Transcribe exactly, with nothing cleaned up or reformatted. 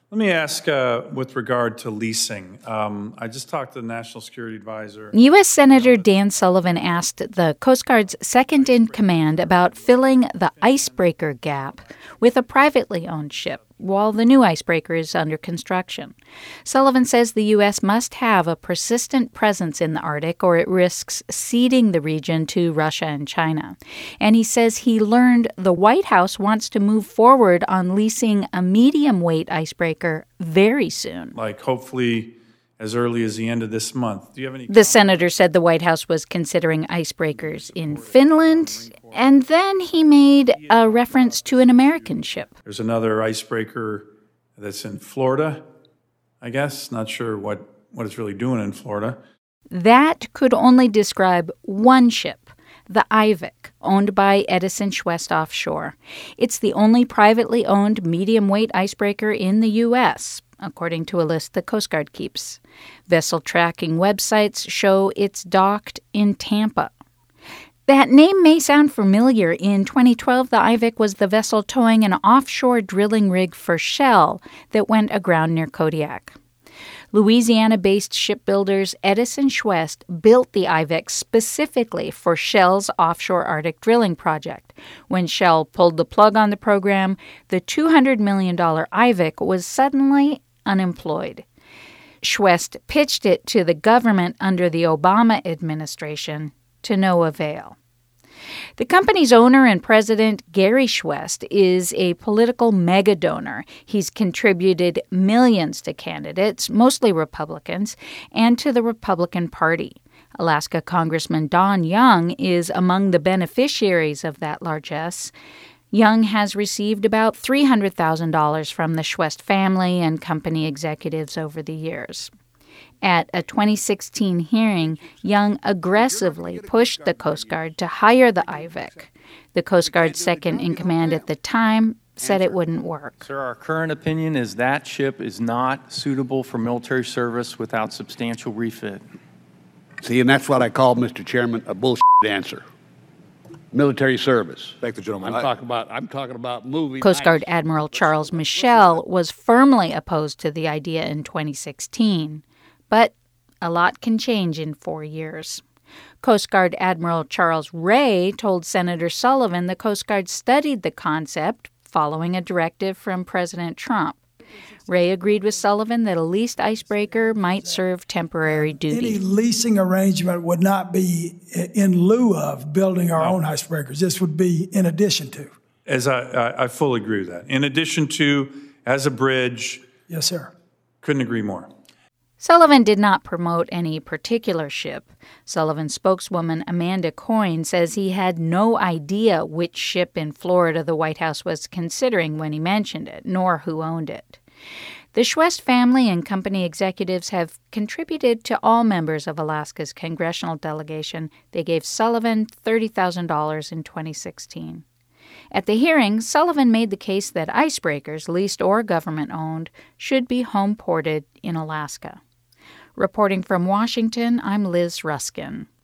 Let me ask uh, with regard to leasing. Um, I just talked to the National Security Advisor. U S. Senator Dan Sullivan asked the Coast Guard's second-in-command about filling the icebreaker gap with a privately owned ship while the new icebreaker is under construction. Sullivan says the U S must have a persistent presence in the Arctic or it risks ceding the region to Russia and China. And he says he learned the White House wants to move forward on leasing a medium-weight icebreaker very soon. Like, hopefully as early as the end of this month. Do you have any? The senator said the White House was considering icebreakers in Finland, and then he made a reference to an American ship. There's another icebreaker that's in Florida, I guess. Not sure what, what it's really doing in Florida. That could only describe one ship, the Ivik, owned by Edison Schwest Offshore. It's the only privately owned medium-weight icebreaker in the U S, according to a list the Coast Guard keeps. Vessel tracking websites show it's docked in Tampa. That name may sound familiar. In twenty twelve, the Ivik was the vessel towing an offshore drilling rig for Shell that went aground near Kodiak. Louisiana-based shipbuilders Edison Schwest built the Ivik specifically for Shell's offshore Arctic drilling project. When Shell pulled the plug on the program, the two hundred million dollars Ivik was suddenly unemployed. Schwest pitched it to the government under the Obama administration to no avail. The company's owner and president, Gary Schwest, is a political mega-donor. He's contributed millions to candidates, mostly Republicans, and to the Republican Party. Alaska Congressman Don Young is among the beneficiaries of that largesse. Young has received about three hundred thousand dollars from the Schwest family and company executives over the years. At a twenty sixteen hearing, Young aggressively pushed the Coast Guard to hire the Ivik. The Coast Guard's second-in-command at the time said it wouldn't work. Sir, our current opinion is that ship is not suitable for military service without substantial refit. See, and that's what I call, Mister Chairman, a bullshit answer. Military service. Thank the gentleman. I'm talking about. I'm talking about moving. Coast Guard Admiral Charles Michel was firmly opposed to the idea in twenty sixteen, but a lot can change in four years. Coast Guard Admiral Charles Ray told Senator Sullivan the Coast Guard studied the concept following a directive from President Trump. Ray agreed with Sullivan that a leased icebreaker might serve temporary duty. Any leasing arrangement would not be in lieu of building our own icebreakers. This would be in addition to. As I, I, I fully agree with that. In addition to, as a bridge. Yes, sir. Couldn't agree more. Sullivan did not promote any particular ship. Sullivan spokeswoman Amanda Coyne says he had no idea which ship in Florida the White House was considering when he mentioned it, nor who owned it. The Schwest family and company executives have contributed to all members of Alaska's congressional delegation. They gave Sullivan thirty thousand dollars in twenty sixteen. At the hearing, Sullivan made the case that icebreakers, leased or government-owned, should be home-ported in Alaska. Reporting from Washington, I'm Liz Ruskin.